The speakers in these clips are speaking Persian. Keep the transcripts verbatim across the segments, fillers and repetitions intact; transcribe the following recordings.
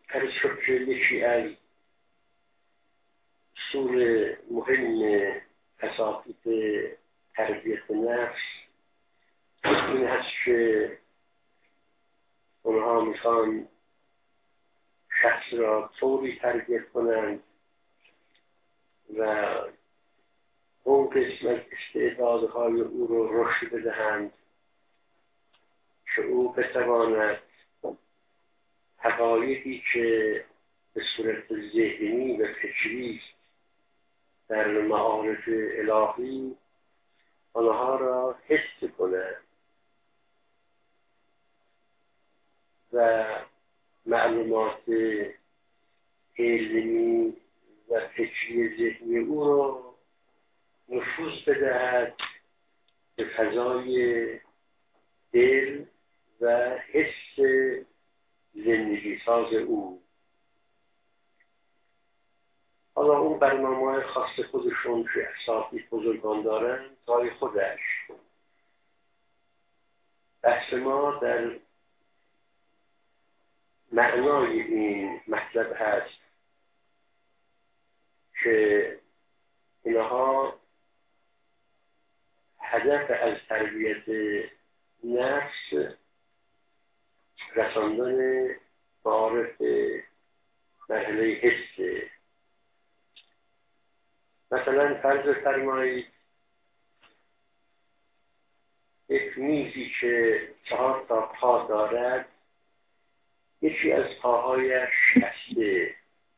هر شد که یکی از اصول مهم اساتید تربیت نفس این هست که اونها میخوان شخص را طوری تربیت کنند و اون قسمت استعدادهای او رو رشد بدهند که او بتواند حقایقی که به صورت ذهنی و فکری در معارف الهی آنها را حس کند و معلومات علمی و فکری ذهنی او را نفوذ بدهد به فضای دل و حس زندگی ساز او. حالا اون برنامه خاص خودشون که اساتید بزرگان دارن جای خودش. بحث ما در معنای این مطلب هست که اینها هدف از تربیت نفس رساندن معارف مرحله حسه. مثلا فرض فرمایید یک میزی که چهار تا پا دارد، یکی از پاهایش شکسته.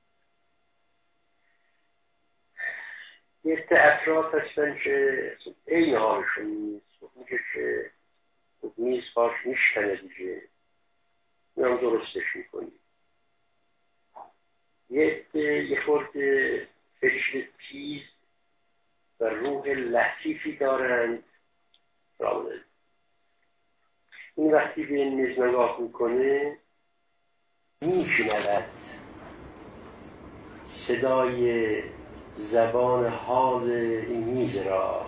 یک افراد هستن که این حالشون نیست، میگه که میز پاش میشکنه دیگه، میام درستش میکنی. یک یه خورده فکر تیز و روح لطیفی دارند. راوده این وقتی به این میز نگاه میکنه میشنود صدای زبان حال این میز را.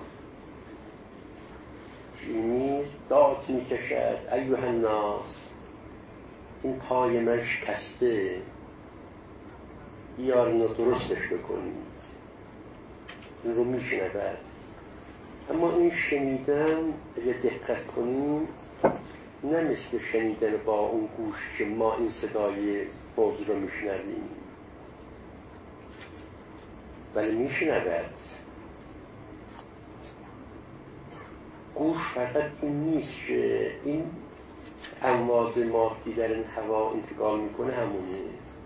این میز داد میکشد ایها الناس، این پای من شکسته، بیار اینو درستش بکنید. این رو میشنود. اما این شنیدن اگه دقت کنیم نه مثل شنیدن با اون گوش که ما این صدای موضوع رو میشنویم، ولی میشنود. گوش فقط این نیست که این امواج مادی در این هوا انتقال میکنه، همونه.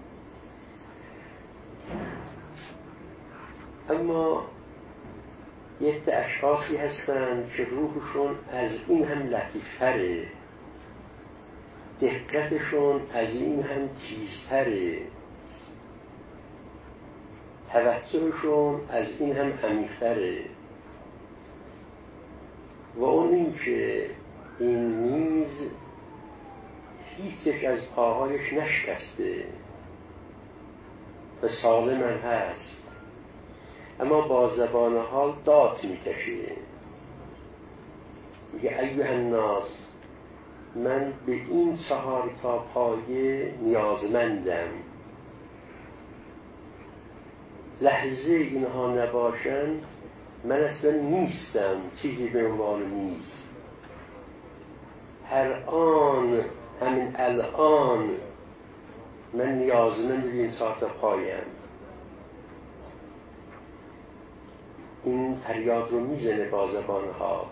اما یک اشخاصی هستند که روحشون از این هم لطیفتره، دقتشون از این هم تیزتره، توجهشون از این هم عمیق‌تره. و اون این که این میز هیچش از پاهایش نشکسته و سالم هست، اما با زبان حال داد میکشه. میگه ایها الناس، من به این چهار تا پایه نیازمندم. لحظه اینها نباشن من اصلا نیستم، چیزی به عنوان نیست. هر آن، همین الان من نیازمند به این چهار تا پایم. این فریاد رو میزنه با زبانها.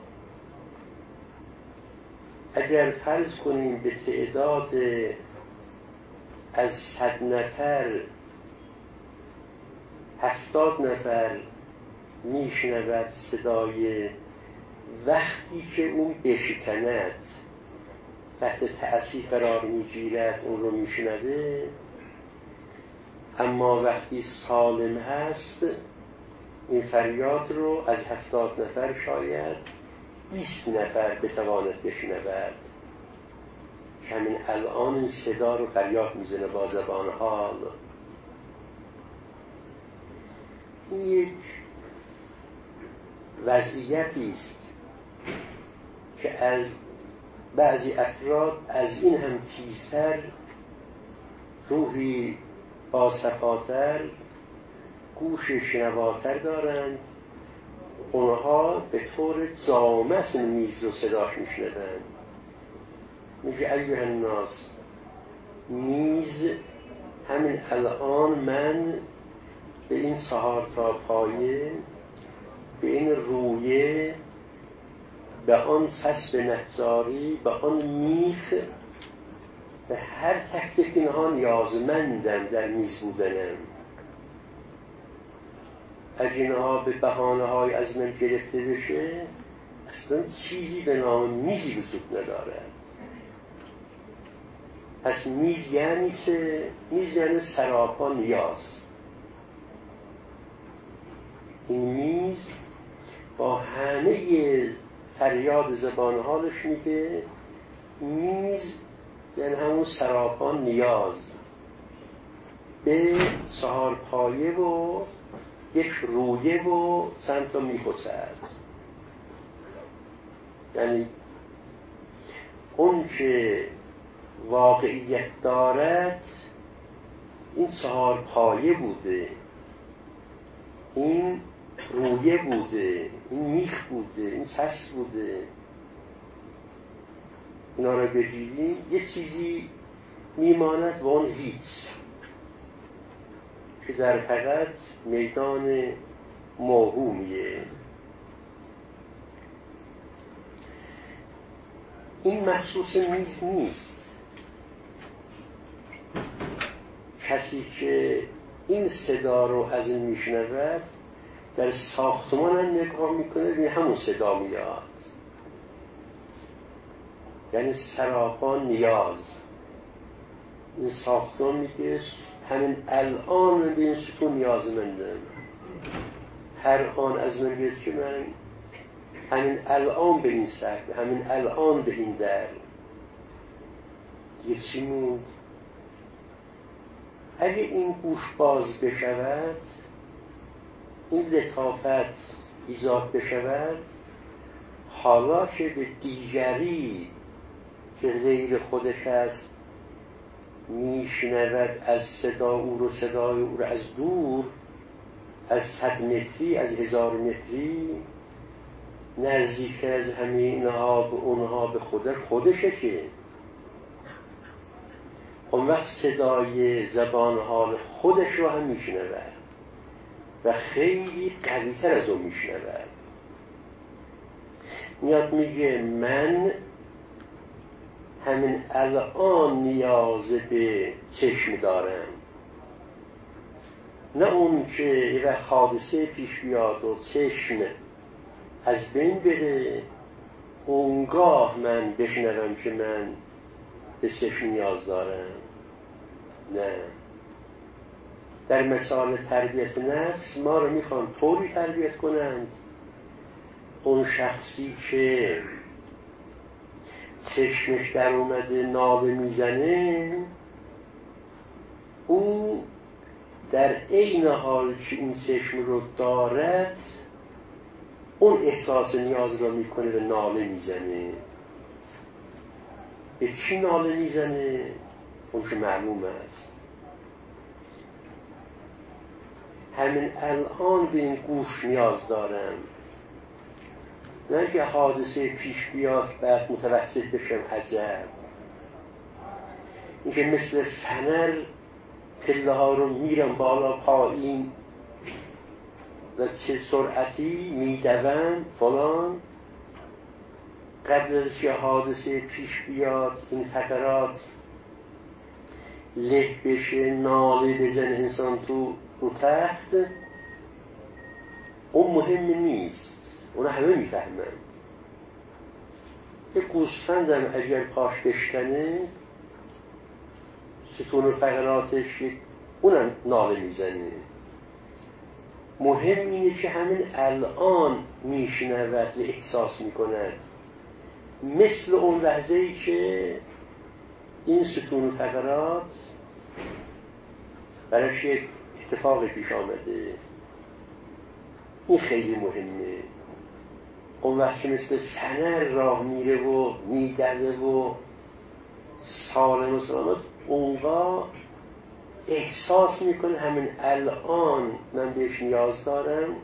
اگر فرض کنیم به تعداد از صد نفر هفتاد نفر میشنود صدای وقتی که اون بشکند، تحت تأثیر قرار میگیرد، اون رو میشنوه. اما وقتی سالم هست این فریاد رو از هفتاد نفر شاید بیست نفر بتواند بشنود. همین الان این صدا رو فریاد میزنه با زبان حال. این یک وضعیتی است که از بعضی افراد از این هم تیزتر روحی با صفاتر، گوش شنواتر دارند. اونها به طور جامع میز رو صداش میشنوند. میگه ایها الناس، میز همین الان من به این چهار تا پایه، به این رویه، به آن چسب نهزاری، به آن میخ، به هر تک تک اینها نیازمندم در میز بودنم. اگه اینها به بهانه های از من گرفته بشه، اصلا چیزی به نام میزی وجود نداره. پس میز یعنی چه؟ میز یعنی سراپا نیاز. این میز با همه فریاد زبان حالش میگه میز یعنی همون سراپا نیاز به چهار پایه و یک رویه و چند تا میخوصه است. یعنی اون که واقعیت دارد این چهار پایه بوده، این رویه بوده، این میخ بوده، این چسب بوده. اینا را بگیریم یه چیزی میماند و اون هیچ، که در فقط میدان موهومیه. این مخصوص میز نیست. کسی که این صدا رو از این میشنود در ساختمان هم نگاه میکنه به همون صدا میاد. یعنی سراپا نیاز. این ساختمان میگه همین الان به این سکون نیازمندم. هر آن از من بیاد که من همین الان به این سکت، همین الان به این در. یه چی موند؟ اگه این گوش باز بشود، این لطافت ایجاد بشود، حالا که به دیگری که غیر خودش است میشنود از صدا او رو، صدای او رو از دور، از صد متری، از هزار متری، نزدیک از همه اینها به اونها به خودش خودشه که اون وقت صدای زبان حال خودش رو هم میشنود و خیلی قوی‌تر از اون میشنود. میاد میگه من همین الان نیاز به چشم دارم، نه اون که یه حادثه پیش بیاد و چشم از بین بره اونگاه من بشنوم که من به چشم نیاز دارم. نه، در مثال تربیت نفس ما رو میخوان طوری تربیت کنند اون شخصی که چشمش در اومده ناله میزنه، او در عین حال که این چشم رو دارد اون احساس نیاز رو میکنه و ناله میزنه. به چی ناله میزنه؟ اون که معلوم است. همین الان به این گوش نیاز دارم، نه که حادثه پیش بیاد بعد متوسط بشم عجب. این که مثل فنر پله ها رو میرم بالا پایین و چه سرعتی میدوم فلان، قبل از که حادثه پیش بیاد این فقرات له بشه، ناله بزن انسان تو رو تخت، اون مهم نیست. اون همه میفهمن. یه گوسفندم اگر پاش بشکنه ستون و فقراتش اونم ناله میزنه. مهم اینه که همین الان میشنود و احساس میکند، مثل اون لحظه‌ای که این ستون و فقرات برایش یک اتفاقی پیش آمده. این خیلی مهمه. اون وقت که مثل فنر راه میره و میدوه و سالم و سلامت، اونگاه احساس میکنه همین الان من بهش نیاز دارم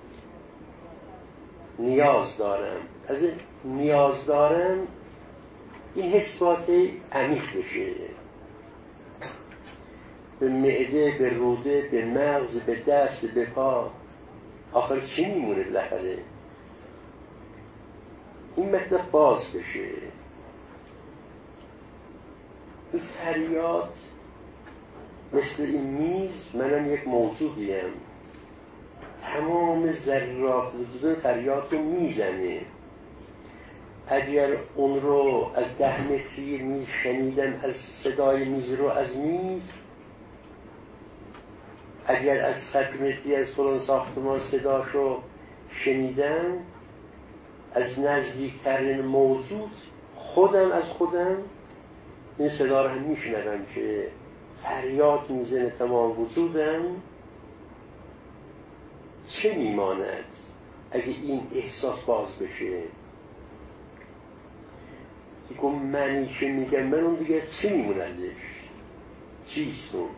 نیاز دارم از این نیاز دارم این حس باید عمیق بشه، به معده، به روده، به مغز، به دست، به پا. آخر چی میمونه بالاخره؟ این مطلب باز بشه. این فریاد مثل این میز، منم یک موجودیم، تمام ذرات وجود فریاد رو میزنه. اگر اون رو از ده متری میز شنیدم، از صدای میز رو از میز، اگر از صد متری از فلان ساختمان صداش رو شنیدم، از نزدیکترین موجود خودم از خودم این صدا رو هم میشنوم که فریاد میزنه تمام وجودم. چه میماند اگه این احساس باز بشه؟ دیگه منی که میگم من اون دیگه چی میموندش؟ چیست اون؟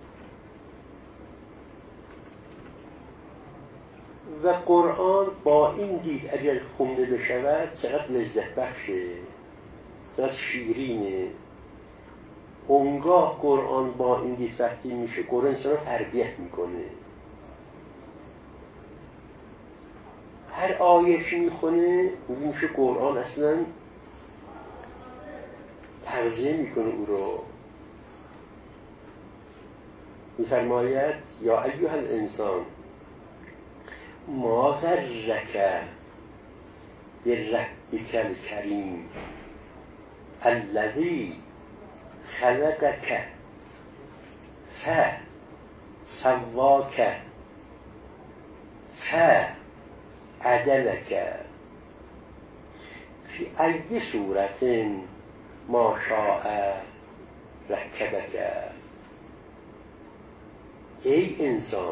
و قرآن با این دید اگر خونده بشود چقدر لذت بخشه، چقدر شیرینه. اونگاه قرآن با این دید وقتی میشه قرآن انسان رو تربیت میکنه. هر آیهش میخونه میشه قرآن اصلا تغذیه میکنه او رو. میفرماید یا ایها الانسان ما غرک بربک الکریم الذی خلقک فسواک فعدلک فی ای صورت ما شاء رکبک. ای انسان،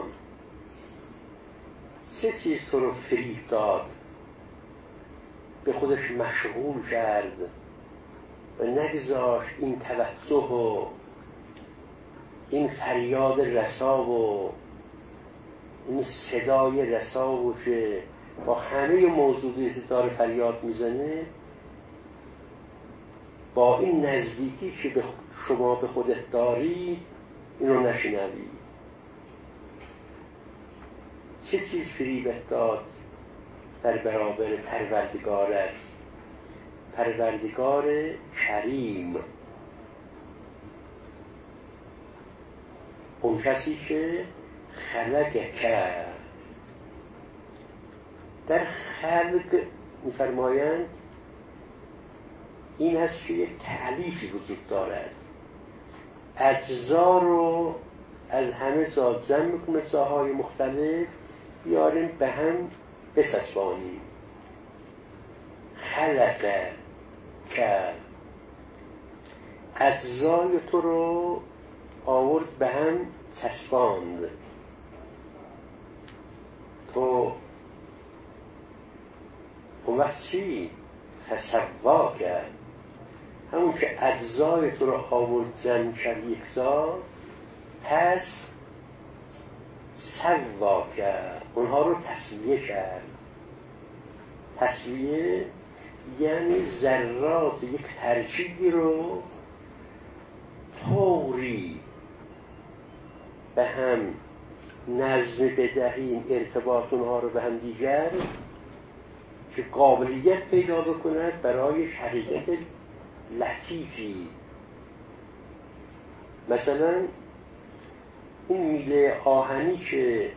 چه چیز تو رو فریب داد، به خودش مشغول کرد و نگذاشت این توجه و این فریاد رسا و این صدای رسا و که با همه موجودیتی داره فریاد میزنه، با این نزدیکی که به شما به خودت داری اینو نشنوی. چه چیز فریبت داد در برابر پروردگارت، پروردگار کریم، اون کسی که خلق کرد. در خلق می‌فرمایند این هست که یک تألیفی وجود دارد، اجزا رو از همه ذات جمع می‌کنیم، اجزاهای مختلف بیاریم به هم بچسبانیم. خلق کرد، اجزای تو رو آورد به هم چسباند. تو اون وقت چی؟ فسوا کرد، همون که اجزای تو رو آورد جمع کرد یک ذات، پس سوا کرد، اونها رو تسویه کرد. تسویه یعنی ذرات یک ترکیبی رو طوری به هم نظم بدهیم، ارتباط اونها رو به هم دیگر، که قابلیت پیدا بکند برای حقیقت لطیفی. مثلا این میله آهنی که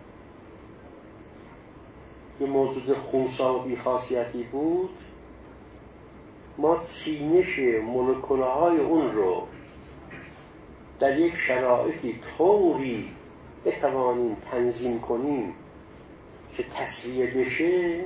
یه موجود خونسا و بی‌خاصیتی بود، ما چینش مولکول‌های اون رو در یک شرایطی طوری بتوانیم تنظیم کنیم که تسویه بشه،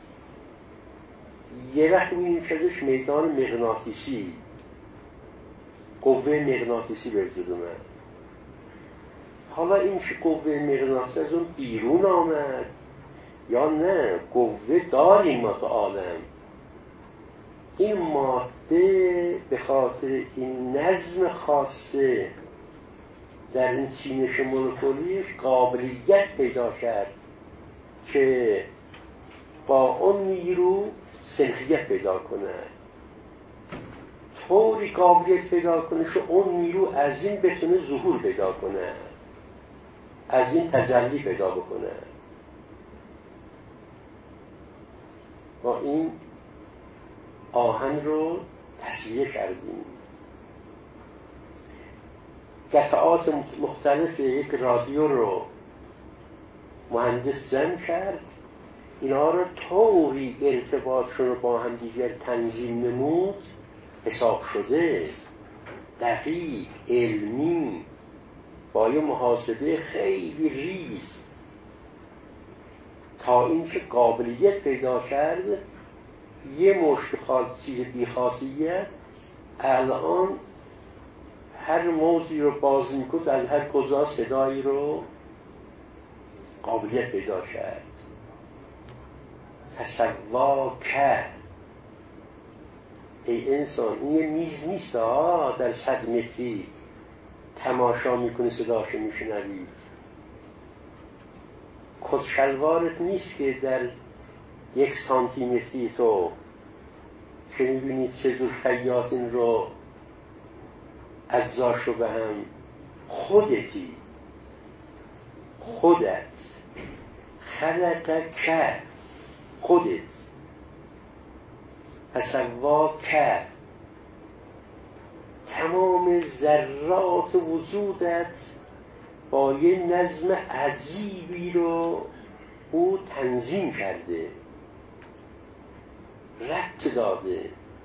یه وقت می‌شدش میدان مغناطیسی، قوه مغناطیسی به وجود اومد. حالا این که قوه مغناطیسی از اون بیرون آمد یا نه، قوه داریم ما تو عالم. این ماده به خاطر این نظم خاصه در این چینش مولکولیش قابلیت پیدا کرد که با اون نیرو سنخیت پیدا کنه، طوری قابلیت پیدا کنه که اون نیرو از این بتونه ظهور پیدا کنه، از این تجلی پیدا بکنه. با این آهن رو تصویه کردیم. قطعات مختلف یک رادیو رو مهندس جمع کرد، اینا رو طوری ارتباطشون رو با هم دیگر تنظیم نمود، حساب شده، دقیق، علمی، با یه محاسبه خیلی ریز، تا اینکه قابلیت پیدا کرد یه مشت خاص چیز بی‌خاصیت الان هر موضوعی رو باز میکند، از هر کجا صدایی رو قابلیت پیدا کرد. تصوا کرد. ای انسان، این یه میز نیست ها در صد متری تماشا میکنی صداشو میشنوی. کتشلوارت نیست که در یک سانتی متری تو که میبینید چه خیاط این رو اجزاشو به هم، خودتی، خودت، خلقه کرد، خودت، تصوا کرد، تمام ذرات وجودت با یه نظم عجیبی رو او تنظیم کرده، ربط داده.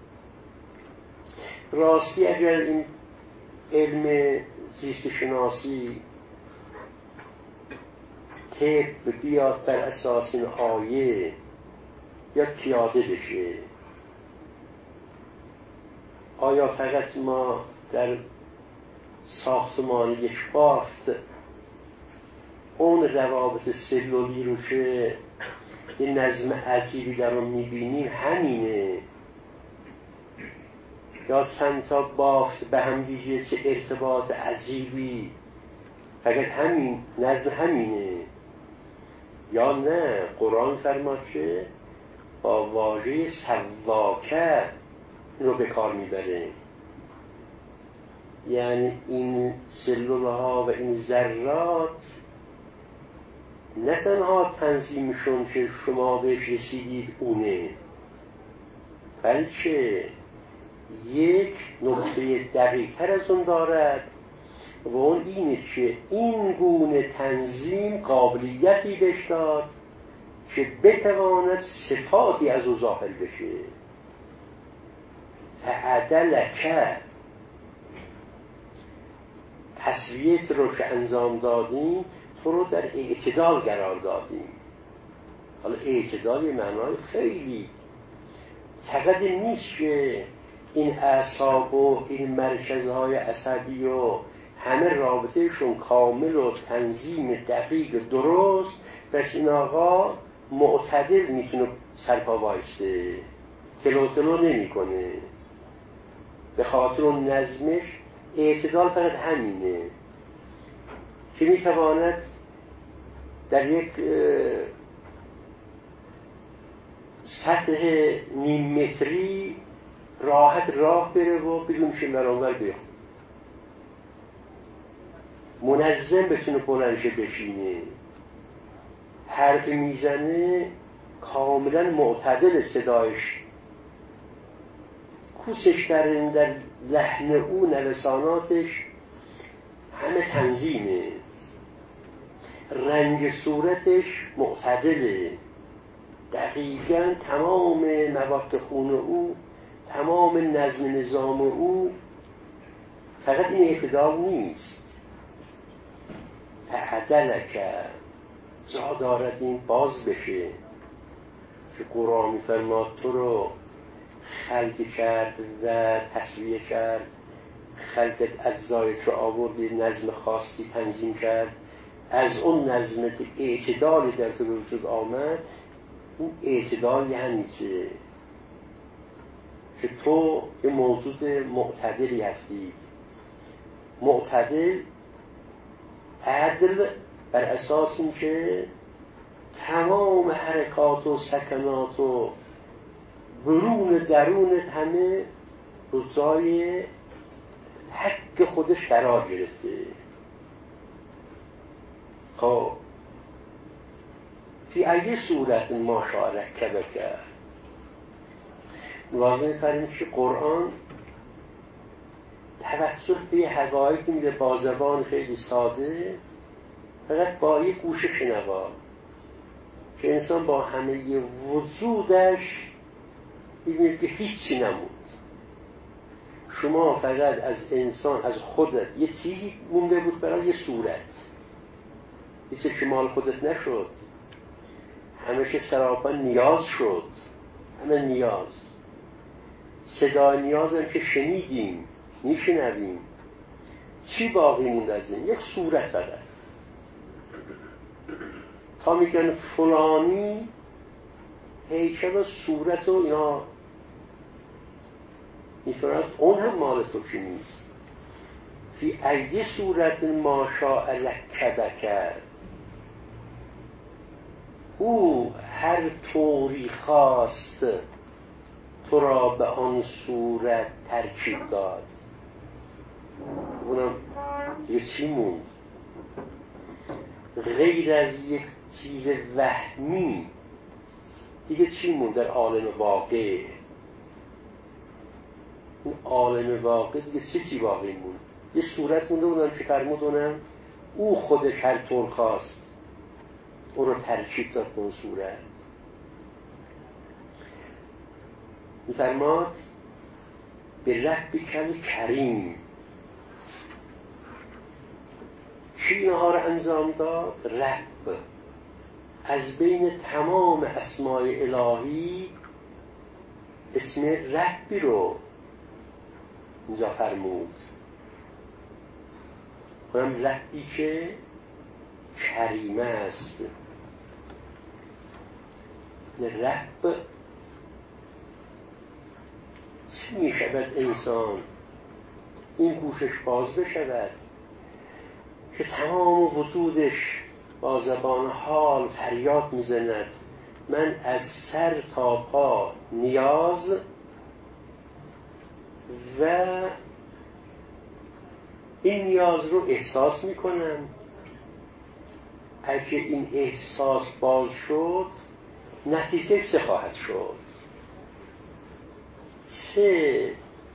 راستی اگر این علم زیست شناسی طب بیاد بر اساس این آیه یا پیاده بشه، آیا فقط ما در ساختمان یک بافت اون روابط سلولی رو که یه نظم عجیبی در اون میبینیم همینه، یا چند تا بافت به هم دیگه چه ارتباط عجیبی، فقط همین نظم همینه، یا نه قرآن فرماد که با واژه سواکه رو به کار میبره، یعنی این سلول ها و این ذرات نه تنها تنظیمشون که شما بهش رسیدید اونه، بلکه یک نقطه دقیق‌تر از اون دارد و اون اینه که این گونه تنظیم قابلیتی بهش داد که بتواند صفاتی از او ظاهر بشه. فعدلک، تسویت رو که انجام دادیم تو رو در اعتدال قرار دادیم. حالا اعتدال یه معنای خیلی فقط نیست که این اعصاب و این مرکزهای عصبی و همه رابطهشون کامل و تنظیم دقیق درست، بس این آقا معتدل میتونه سرپا وایسته، تلو تلو نمی کنه. به خاطر اون نظمش اعتدال فقط همینه که میتواند در یک سطح نیم متری راحت راه بره و بدون شمرانور بیاد، منظم بتونه بلنشه بشینه، حرف میزنه کاملا معتدل صدایش، کوسش کردن در لحن او، نوساناتش همه تنظیمه، رنگ صورتش معتدله، دقیقاً تمام مواد خون او، تمام نظم نظام او. فقط این اعتدال نیست، فعدلک، جا دارد این باز بشه که قرآن می‌فرماد تو رو خلق کرد و تسویه کرد، خلقت اجزایت رو آوردی، نظم خاصی تنظیم کرد، از اون نظمت اعتدالی در تو وجود آمد. این اعتدال یعنی چه؟ که تو یه موجود معتدلی هستی. معتدل عدل بر اساس این که تمام حرکات و سکنات و برون درونت همه روزای حق خودش قرار گرفته. خب فی ای صورت ما شاء رکبه کرد. واضح فرمود که قرآن توسط به حقایق میده با زبان خیلی ساده، فقط با یک گوش شنوا که انسان با همه وجودش میبینید که هیچی نموند. شما فقط از انسان، از خودت یه چیزی مونده بود، برای یه صورت هیچ شمال خودت نشد، همشه سراپا نیاز شد، همه نیاز، صدای نیاز هم که شنیدیم میشنویم، چی باقی موند از این؟ یک صورت فقط. تا میگن فلانی هیکل و صورت و اینا میفرد، اون هم مال تو که نیست. فی ای صورت ما شاء رکبه کرد، او هر طوری خواست تو را به آن صورت ترکیب داد. اونم یه چی موند غیر از یک چیز وهمی؟ دیگه چی موند در عالم واقع؟ این عالم واقع دیگه چی چی باقی موند؟ یه صورت مونده، اونم که فرمود اونم او خودش هر طور خواست او رو ترکیب داد به اون صورت. می‌فرماد به ربک کریم. چی اینها رو انجام داد؟ رب. از بین تمام اسمای الهی اسم ربی رو اینجا فرمود. اونم ربی که کریمه است. رب چی می شود انسان این گوشش باز بشود که تمام وجودش با زبان حال فریاد می زند من از سر تا پا نیاز و این نیاز رو احساس می کنم. اگه این احساس باز شد نتیجه چه خواهد شد؟ چه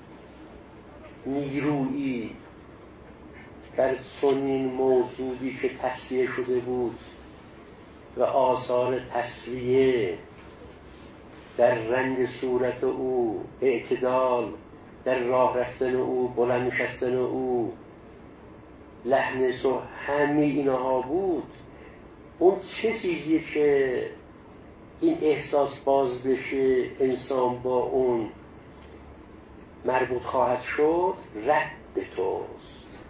نیرویی در چنین موجودی که تصفیه شده بود و آثار تصفیه در رنگ صورت او، اعتدال در راه رفتن او، بلند نشستن او، لحن سو، همه اینها بود. اون چه چیزی که این احساس باز بشه انسان با اون مربوط خواهد شد؟ رب توست.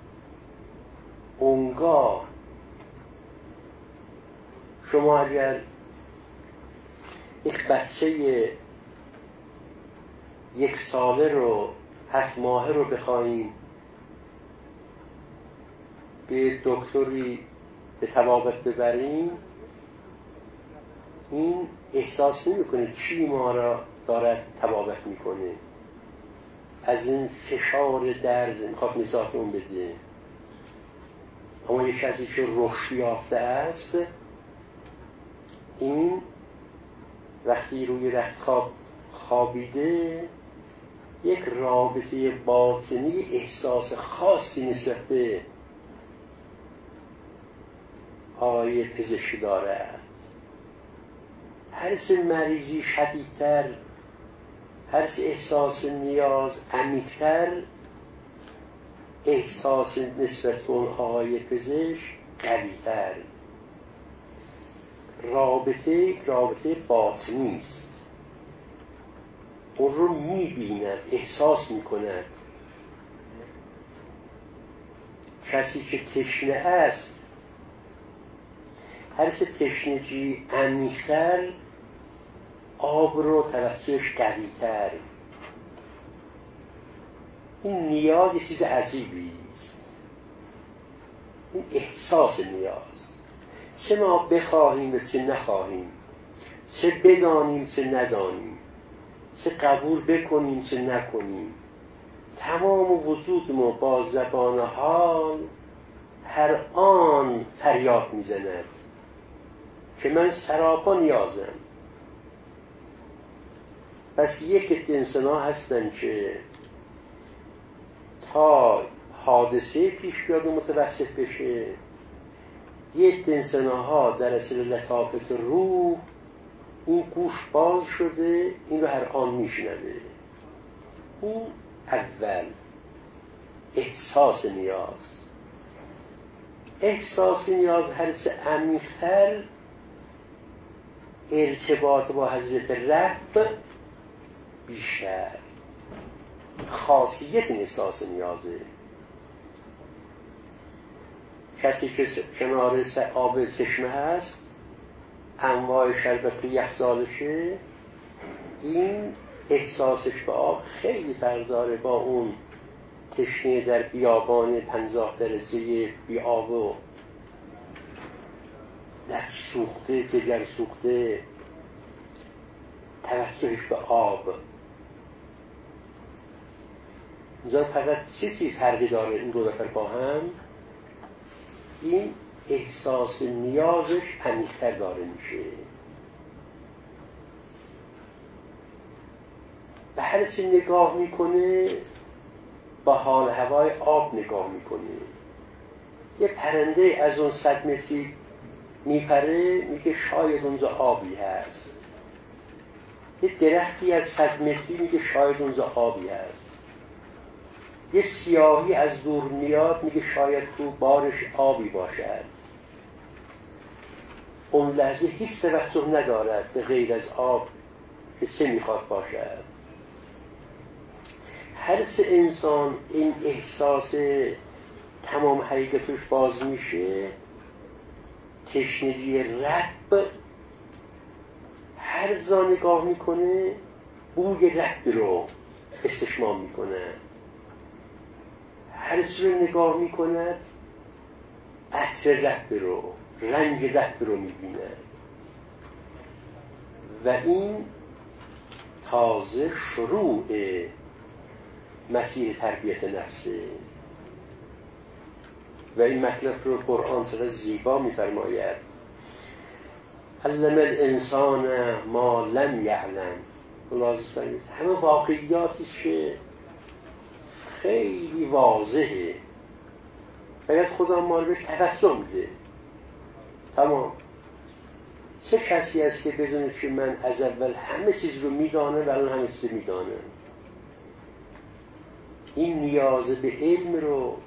اونگاه شما اگر یک بچه یک ساله رو، هفت ماهه رو بخوایم به دکتری به طبابت ببریم، این احساس نمی کنه چی ما را دارد طبابت میکنه، از این فشار درد میخواد نجات اون بده. اما یک کسی که رشد یافته است، این وقتی روی رختخواب خوابیده یک رابطه باطنی احساس خاصی نسبت به آقای پزشکی دارد. هر چه مریضی شدیدتر، هر چه احساس نیاز عمیق‌تر، احساس نسبت به اون آقای پزشک قوی‌تر. رابطه رابطه باطنی است. اون رو می‌بیند، احساس می‌کند. کسی که تشنه است، هر چه تشنگی عمیق‌تر، آب رو توسطش قوی‌تر. این نیاز یه چیز عجیبی است. این احساس نیاز، چه ما بخواهیم و چه نخواهیم، چه بدانیم چه ندانیم، چه قبول بکنیم چه نکنیم، تمام وجود ما با زبان حال هر آن فریاد میزند که من سراپا نیازم. پس یک انسان ها هستن که تا حادثه پیش بیاد و متوسط بشه، یک انسان ها در اصل لطافت روح این گوش باز شده، این رو هر آن میشنوه. اون اول احساس نیاز. احساس نیاز هرچه عمیق‌تر ارتباط با حضرت رب بیشتر. خاصیت این احساس نیازه. کسی که کنار آب چشمه هست، انواع شربت یخزالشه، این احساسش به آب خیلی فرق داره با اون تشنه در بیابان پنجاه درجه بی آب و لب سوخته جگر سوخته توسطش به آب. اینجا فقط سه چیز فرقی داره این دو نفر با هم. این احساس نیازش عمیق‌تر داره میشه. به هر چی نگاه میکنه با حال هوای آب نگاه میکنه. یه پرنده از اون صد متری میپره، میگه شاید اونجا آبی هست. یه درختی از صد متری میگه شاید اونجا آبی هست. یه سیاهی از دور میاد، میگه شاید تو بارش آبی باشد. اون لحظه هیچ توجه ندارد به غیر از آب که چه میخواد باشد. هر سه انسان این احساس تمام حقیقتش باز میشه، تشنگی رب، هر جا نگاه میکنه بوی رب رو استشمام میکنه، هر چی رو نگاه میکند عطر رب رو، رنگ رب رو میبینه. و این تازه شروع مسیر تربیت نفسه. و این مطلب رو قرآن چقدر زیبا میفرماید: علم الانسان ما لم یعلم. همه واقعیاتی که خیلی واضحه، باید خدا ما رو بهش توسل میده. تمام. چه کسی هست که بدونه که من از اول همه چیز رو میدانه و الان همه چیز میدانه؟ این نیاز به علم رو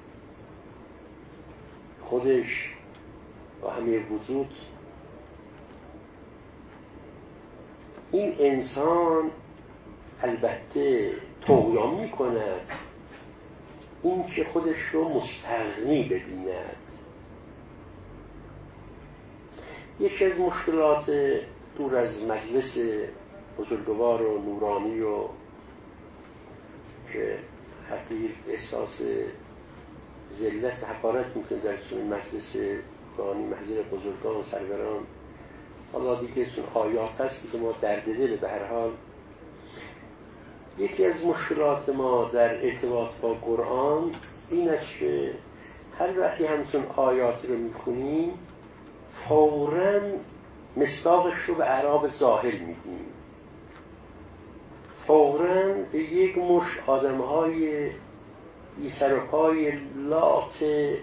خودش با همه وجود، این انسان البته طغیان میکند این که خودش رو مستغنی ببیند. یکی از مشکلات دور از مجلس بزرگوار و نورانی و که حقیر احساس ذلت حقارت میکنه در سون مجلس نورانی، محضر بزرگان سروران، حالا دیگه سون آیات هست که ما درد دل. به هر حال یکی از مشکلات ما در ارتباط با قرآن این است که هر وقتی همچون آیات رو میخونیم فوراً مصداقش رو به اعراب ظاهر میدیم، فوراً به یک مش آدمهای بی سر و پای لات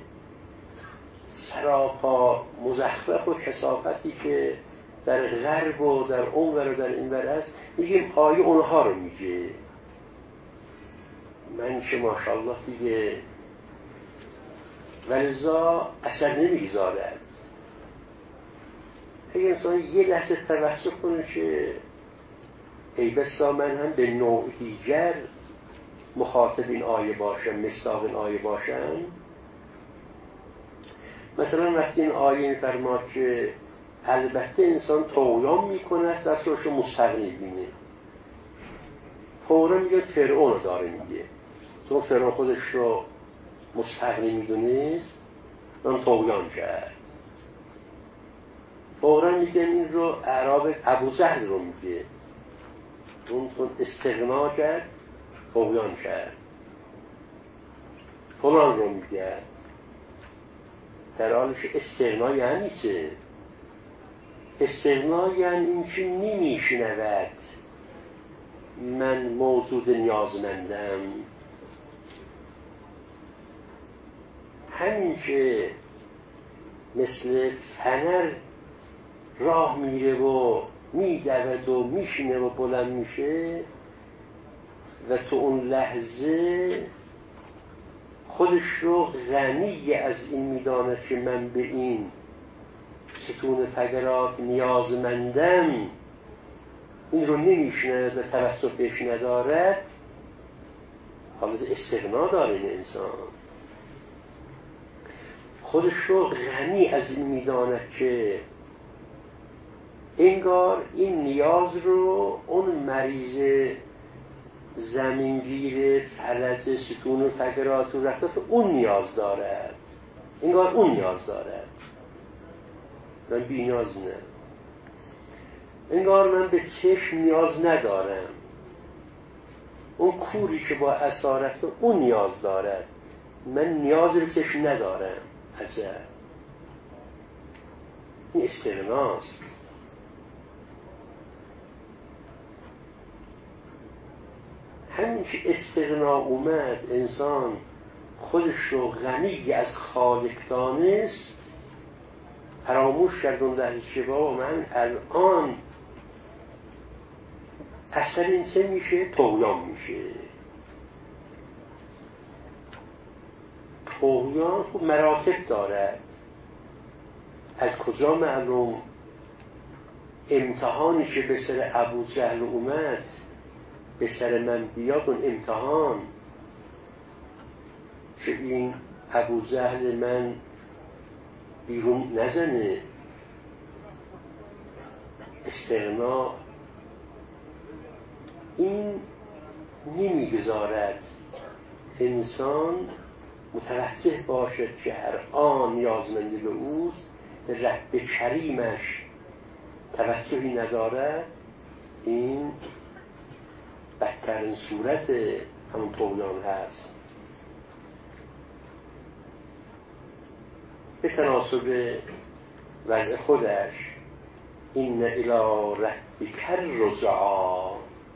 سراپا مزخرف و کثافتی که در غرب و در اونور و در اینور است میگیم آیه اونها رو میگه. من که ماشاءالله دیگه ولذا اثر نمیگذارد. اگه انسان یه لحظه توسط کنه که ای بسا من هم به نوع دیگر مخاطب این آیه باشم، مصداق این آیه باشم. مثلا وقتی این آیه می‌فرماد که البته انسان طغیان میکنه دستش رو مستغنی بینه، فوراً میگه فرعون رو داره میگه، چون فرعون خودش رو مستغنی میدونست من طغیان کرد. فوراً میگن این رو اعراب ابوجهل رو میگه، اون چون استغنا کرد طغیان کرد. فلان رو میگه، در حالش استغنا یعنی چه؟ استغنا یعنی این که نمیشنود من موجود نیازمندم. همین که مثل فنر راه میره و میدود و میشینه و بلند میشه و تو اون لحظه خودش رو غنی از این میداند که من به این ستون فقرات نیازمندم، این رو نمیشنه و توسط بهش ندارد، حالت استغنا داره این انسان. خودش رو غنی از این میداند که انگار این نیاز رو اون مریض زمینگیر فلج ستون و فقرات و رفت اون نیاز دارد، انگار اون نیاز دارد، من بی نیاز نه. انگار من به چشم نیاز ندارم، اون کوری که با اسارت اون نیاز دارد، من نیاز به چشم ندارم. عجب، این استغناست. همین که استغنا اومد، انسان خودش رو غنی از خالق دانست، فراموش کرد اون لحظه که بابا من الان اثر این چه میشه؟ طغیان میشه. طغیان خب مراتب دارد. از کجا معلوم؟ امتحانی که به سر ابوجهل اومد به سر من بیاد، اون امتحان که این ابوجهل من بیرون نزنه. استغنا این نمیگذارد انسان متوجه باشد که هر آن نیازمندی به اوست، به رب کریمش توجهی ندارد. این بدترین صورت همون طغیان هست. به تناسب وضع خودش این الی ربک الرجعا،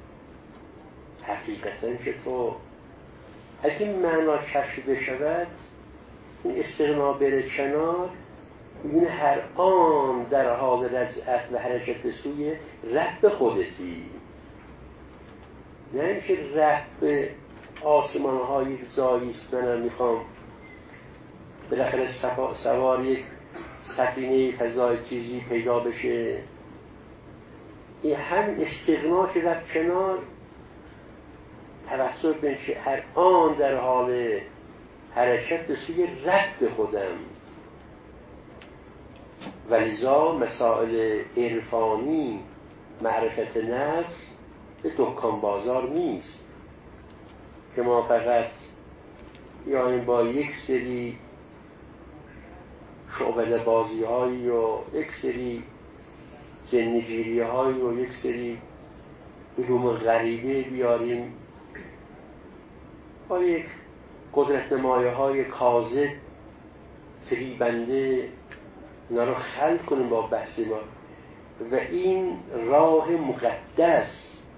حقیقتا که تو اگه این معنا کشیده شود، این استغنا بره کنار، این هر آن در حال رجعت و حرکت سوی رب خودتی، نه اینکه رب آسمان‌های زاییست منم میخوام بالاخره سوار یک سفینه فضای چیزی پیدا بشه. این هم استغنا که رفت کنار، توسط بشه هر آن در حال حرکت سوی رب خودم. ولذا مسائل عرفانی معرفت نفس به دکان بازار نیست که ما فقط یعنی با یک سری شعبده بازی هایی و یک سری جنگیری هایی و یک سری علوم غریبه بیاریم، با یک قدرت نمایه های کاذب فریبنده اینا رو خلق کنیم با بحث ما. و این راه مقدس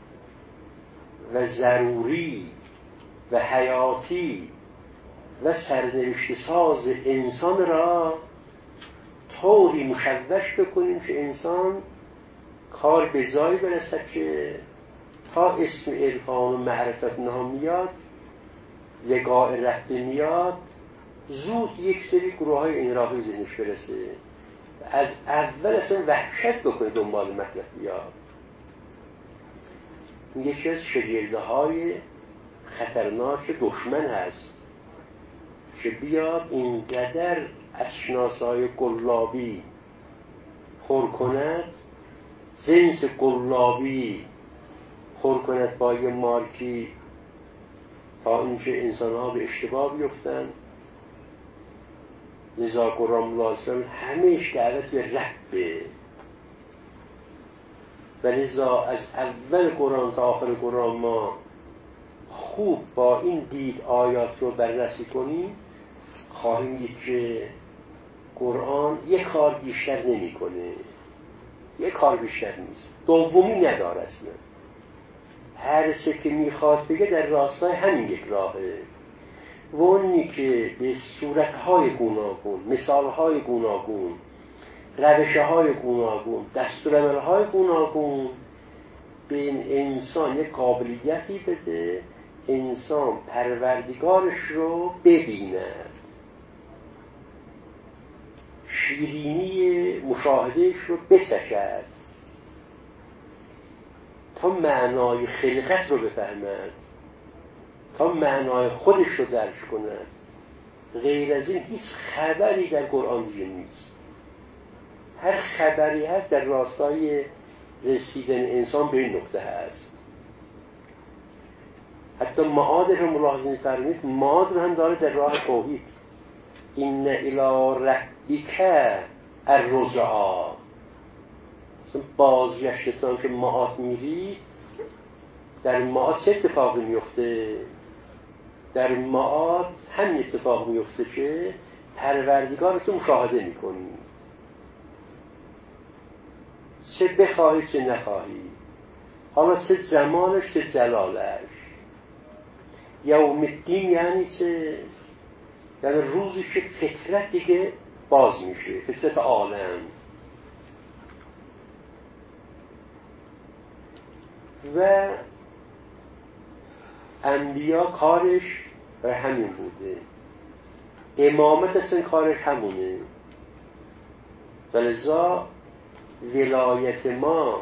و ضروری و حیاتی و سرنوشت ساز انسان را طوری مشوش بکنیم که انسان کار به جایی برسد که تا اسم عرفان و معرفت نها میاد، لقاء رب میاد، زود یک سری گروه های انحرافی ذهنش برسه، از اول اصلا وحشت بکنه دنبال مطلب بیاد. این یکی از شگرده های خطرناک دشمن هست که بیاد اینقدر از شناسای قلابی خور کند، جنس قلابی خور کند با یه مارکی، تا اینکه انسان ها به اشتباه بیفتن لذا قرآن ملازم همیش دعوت به ربه و لذا از اول قرآن تا آخر قرآن ما خوب با این دید آیات رو بررسی کنیم، خواهیم دید که قرآن یک کار بیشتر نمی کنه، یک کار بیشتر نیست، دومی نداره اصلا. هر چه که میخواد بگه در راستای همین یک راهه و اونی که به صورتهای گوناگون، مثالهای گوناگون، روشهای گوناگون، دستورالعملهای گوناگون به این انسان یک قابلیتی بده انسان پروردگارش رو ببیند، شیرینی مشاهدهش رو بچشد تا معنای خلقت رو بفهمد، تا معنای خودش رو درک کند. غیر از این هیچ خبری در قرآن دیگه نیست. هر خبری هست در راستای رسیدن انسان به این نقطه هست. حتی معاد رو ملاحظه می‌فرمایید، معاد رو هم داره در راه توحید. این الی ربک الرجعی، مثلا بازگشتتان که معاد میری، در معاد چه اتفاقی میفته؟ در معاد همین اتفاق میفته که پروردگارت رو مشاهده میکنی، چه بخواهی چه نخواهی، حالا چه جمالش چه جلالش. یوم الدین یعنی چه؟ یعنی روزی که فطرت دیگه باز میشه، فطرت عالم. و انبیا کارش همین بوده، امامت اصلا کارش همونه. ولذا ولایت ما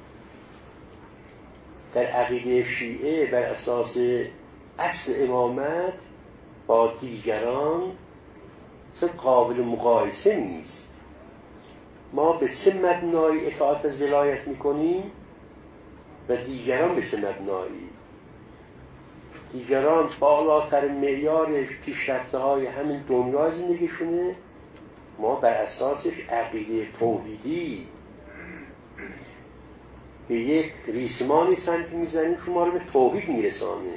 در عقیده شیعه بر اساس اصل امامت با دیگران اصلا قابل مقایسه نیست. ما به چه مبنای اطاعت از ولایت میکنیم و دیگران به چه مبنایی؟ دیگران بالاتر معیار پیشرفته های همین دنیا زندگیشونه، ما بر اساسش عقیده توحیدی به یک ریسمانی سمت میزنیم که ما رو به توحید میرسانه.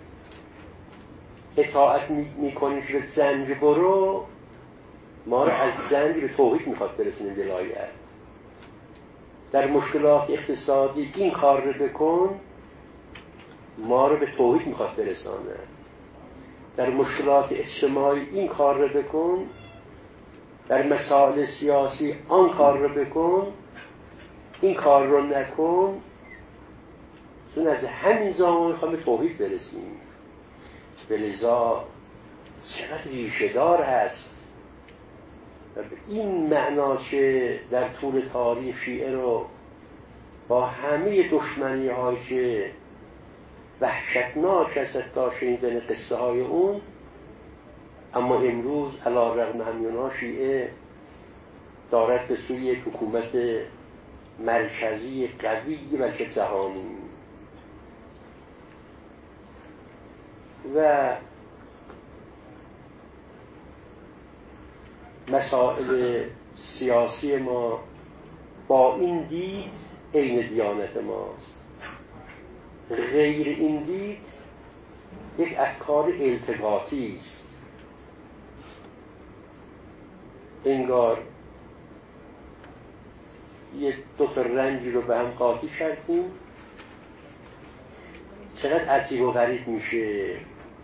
اطاعت میکنیم که به زنج برو، ما رو از زنج به توحید میخواد برسونه ولایت. در مشکلات اقتصادی این کار رو بکن، ما رو به توحید میخواد برسانه. در مشکلات اجتماعی این کار رو بکن، در مسائل سیاسی آن کار رو بکن، این کار رو نکن. چون از همین زمان میخوام به توحید برسیم. ولذا چقدر ریشه دار هست و به این معنا که در طول تاریخ شیعه رو با همه دشمنی هایی که وحشتناک است تا شنیدن قصه های اون، اما امروز علی‌رغم همینا شیعه دارد به سوی یک حکومت مرکزی قوی بلکه جهانی. و مسائل سیاسی ما با این دید عین دیانت ماست. غیر این دید یک افکار التباطی است. انگار یک دو تا رنگی رو به هم قاطی کردیم، چقدر عجیب و غریب میشه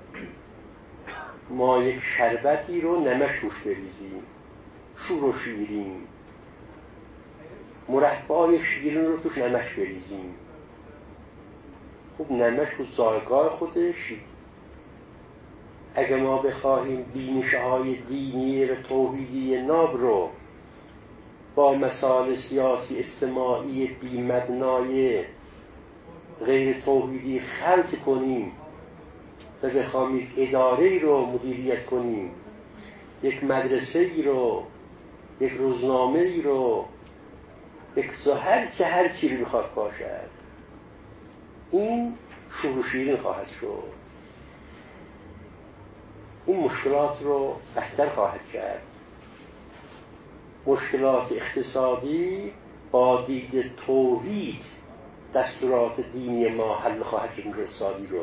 ما یک شربتی رو نمک روش بریزیم، شور و شیرین، مربای شیرین رو توش نمک بریزیم. خب نمک رو ذائقه‌ی خودش، اگه ما بخواهیم بینش‌های دینی و توحیدی ناب رو با مسائل سیاسی اجتماعی بی مبنای غیر توحیدی خلط کنیم و بخواهیم یک اداره‌ای رو مدیریت کنیم، یک مدرسه‌ای رو، یک روزنامه‌ای رو، یک هر چه هر چی رو بخواد باشد، این شور و شیرین خواهد شد. این مشکلات رو بهتر خواهد کرد. مشکلات اقتصادی با دید توحید دستورات دینی ما حل خواهد شد اقتصادی رو.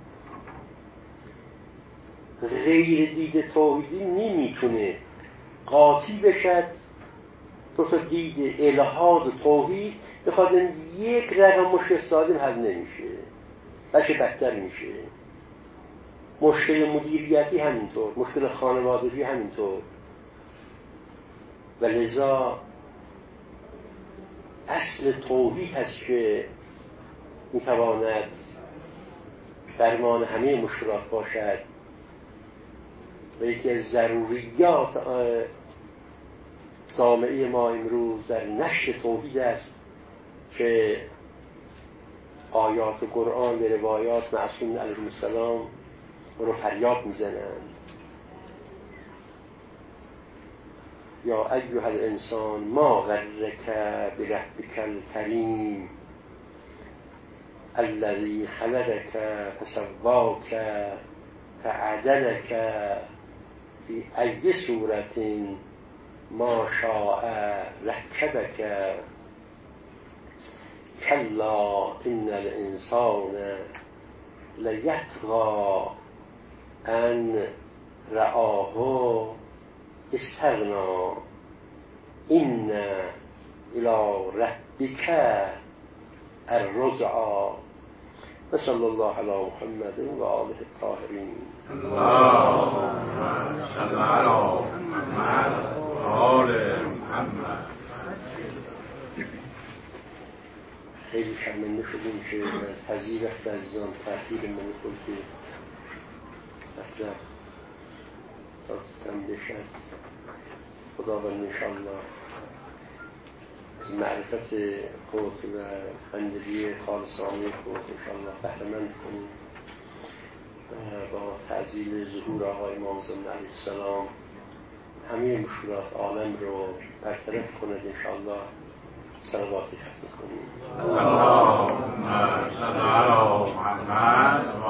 غیر دید توحیدی نمیتونه قاطی بشد. تو تا دید الهاد و توحید بخواد یک رقم مشکل اقتصادی حل نمیشه، بلکه بدتر میشه. مشکل مدیریتی همینطور، مشکل خانوادگی همینطور. و لذا اصل توحید هست که میتواند درمان همه مشکلات باشد و یکی از ضروریات جامعه ما امروز در نشر توحید است که آیات قرآن و روایات معصومین علیهم السلام رو فریاد میزنند. یا ایها الانسان ما غرک بربک الکریم الذی خلقک فسواک فعدلک فی ای صورت ما شاء رکبک کلا ان الانسان لیطغی ان رآه استغنا ان الی ربک الرجعی. و صلی الله علی محمد و آله الطاهرین. اللهم صل علی محمد و آل محمد. خیلی شرمنده شدیم که پذیر وقت عزیزان تأخیر من خود مطلب داستم بشد. خداوند انشاءالله از معرفت خود و بندگی خالصانه خود انشاءالله بهره مند کنیم و با تعجیل ظهور آقای امام زمان علیه السلام همه مشکلات عالم رو برطرف کند انشاءالله. صلواتی ختم کنیم. اللهم صل علی محمد